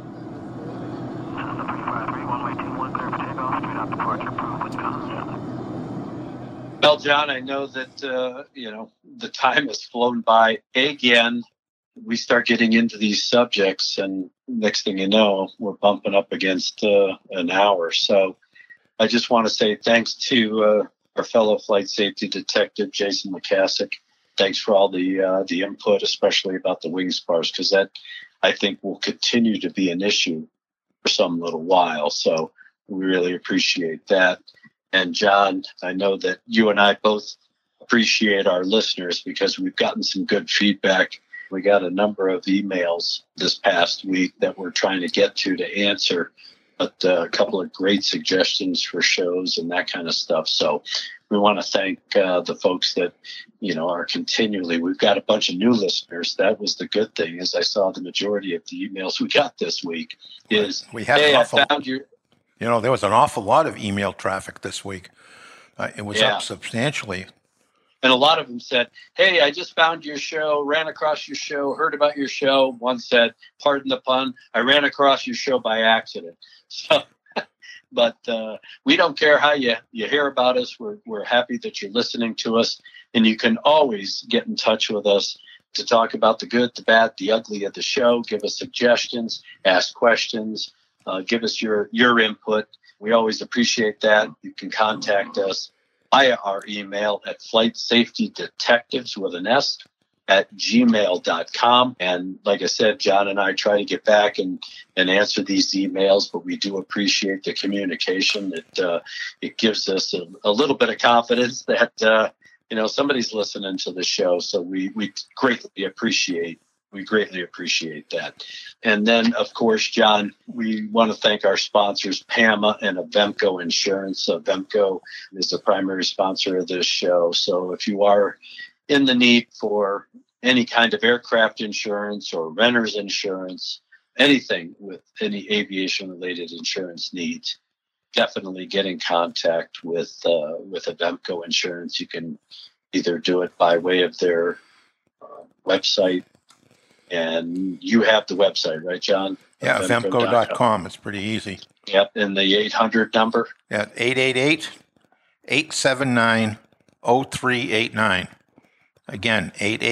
Speaker 3: Well, John, I know that, the time has flown by again. We start getting into these subjects, and next thing you know, we're bumping up against an hour. So I just want to say thanks to our fellow flight safety detective, Jason McCassick. Thanks for all the input, especially about the wing spars, because that, I think, will continue to be an issue some little while. So we really appreciate that. And John, I know that you and I both appreciate our listeners because we've gotten some good feedback. We got a number of emails this past week that we're trying to get to answer, but a couple of great suggestions for shows and that kind of stuff. So we want to thank the folks that, are continually. We've got a bunch of new listeners. That was the good thing, is I saw the majority of the emails we got this week is,
Speaker 4: we had
Speaker 3: hey, I found your...
Speaker 4: there was an awful lot of email traffic this week. It was up substantially.
Speaker 3: And a lot of them said, hey, I just found your show, ran across your show, heard about your show. One said, pardon the pun, I ran across your show by accident. So, but we don't care how you hear about us. We're happy that you're listening to us. And you can always get in touch with us to talk about the good, the bad, the ugly of the show. Give us suggestions, ask questions, give us your input. We always appreciate that. You can contact us via our email at flightsafetydetectives with an S @gmail.com. And like I said, John and I try to get back and answer these emails, but we do appreciate the communication. It gives us a little bit of confidence that, somebody's listening to the show. So we greatly appreciate that. And then, of course, John, we want to thank our sponsors, PAMA and Avemco Insurance. Avemco is the primary sponsor of this show. So if you are in the need for any kind of aircraft insurance or renter's insurance, anything with any aviation-related insurance needs, definitely get in contact with Avemco Insurance. You can either do it by way of their website, and you have the website, right, John?
Speaker 4: Yeah, Avemco.com. It's pretty easy.
Speaker 3: Yep, and the 800 number?
Speaker 4: Yeah, 888-879-0389. Again,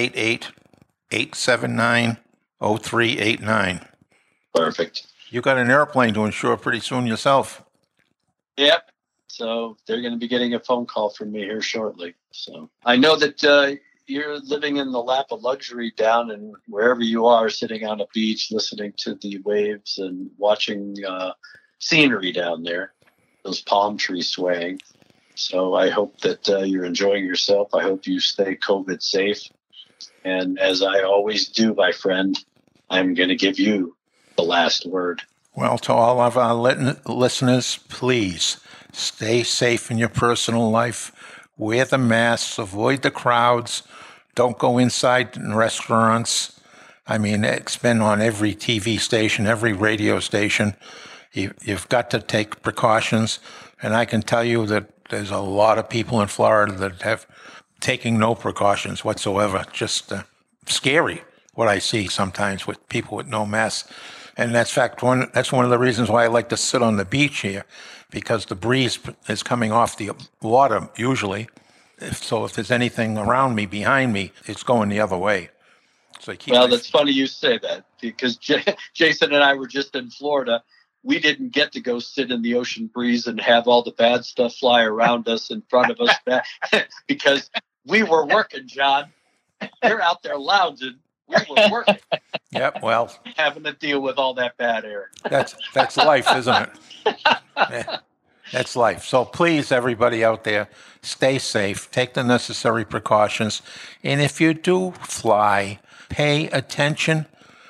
Speaker 4: 888-879-0389.
Speaker 3: Perfect.
Speaker 4: You got an airplane to insure pretty soon yourself.
Speaker 3: Yep. So they're going to be getting a phone call from me here shortly. So I know that you're living in the lap of luxury down and wherever you are, sitting on a beach, listening to the waves and watching scenery down there, those palm trees swaying. So I hope that you're enjoying yourself. I hope you stay COVID safe. And as I always do, my friend, I'm going to give you the last word.
Speaker 4: Well, to all of our listeners, please stay safe in your personal life. Wear the masks. Avoid the crowds. Don't go inside in restaurants. I mean, it's been on every TV station, every radio station. You've got to take precautions. And I can tell you that there's a lot of people in Florida that have taken no precautions whatsoever. Just scary what I see sometimes with people with no masks. And that's one of the reasons why I like to sit on the beach here, because the breeze is coming off the water usually. So if there's anything around me, behind me, it's going the other way. So
Speaker 3: that's funny you say that, because Jason and I were just in Florida. We didn't get to go sit in the ocean breeze and have all the bad stuff fly around us in front of us because we were working, John. They're out there lounging. We were working.
Speaker 4: Yep, well.
Speaker 3: Having to deal with all that bad air.
Speaker 4: That's life, isn't it? Yeah, that's life. So please, everybody out there, stay safe. Take the necessary precautions. And if you do fly, pay attention.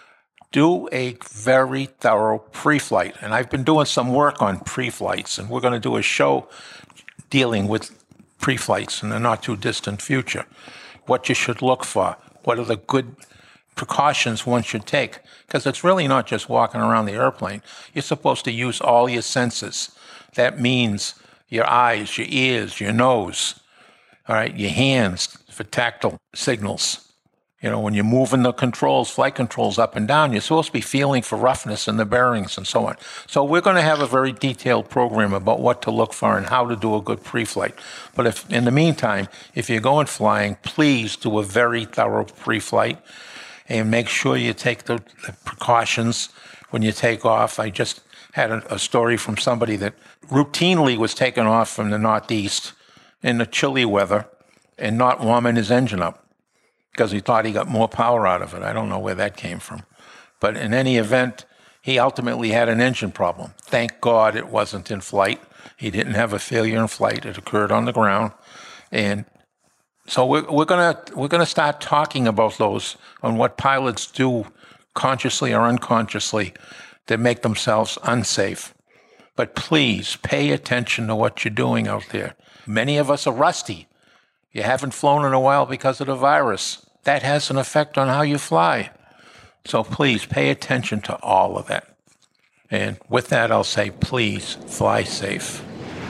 Speaker 4: Do a very thorough pre-flight. And I've been doing some work on pre-flights, and we're going to do a show dealing with pre-flights in the not-too-distant future. What you should look for. What are the good precautions one should take? Because it's really not just walking around the airplane. You're supposed to use all your senses. That means your eyes, your ears, your nose, all right, your hands for tactile signals. When you're moving the controls, flight controls up and down, you're supposed to be feeling for roughness in the bearings and so on. So we're going to have a very detailed program about what to look for and how to do a good pre-flight. But if in the meantime, if you're going flying, please do a very thorough pre-flight and make sure you take the precautions when you take off. I just had a story from somebody that routinely was taken off from the Northeast in the chilly weather and not warming his engine up, because he thought he got more power out of it. I don't know where that came from. But in any event, He ultimately had an engine problem. Thank God it wasn't in flight. He didn't have a failure in flight. It occurred on the ground. And so we're gonna start talking about those, on what pilots do consciously or unconsciously that make themselves unsafe. But please pay attention to what you're doing out there. Many of us are rusty. You haven't flown in a while because of the virus. That has an effect on how you fly. So please pay attention to all of that. And with that, I'll say, please fly safe.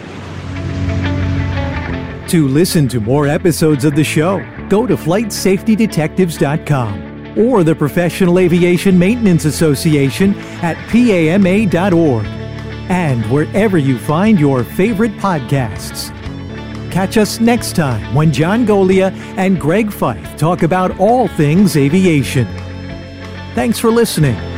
Speaker 8: To listen to more episodes of the show, go to FlightSafetyDetectives.com or the Professional Aviation Maintenance Association at PAMA.org and wherever you find your favorite podcasts. Catch us next time when John Golia and Greg Fife talk about all things aviation. Thanks for listening.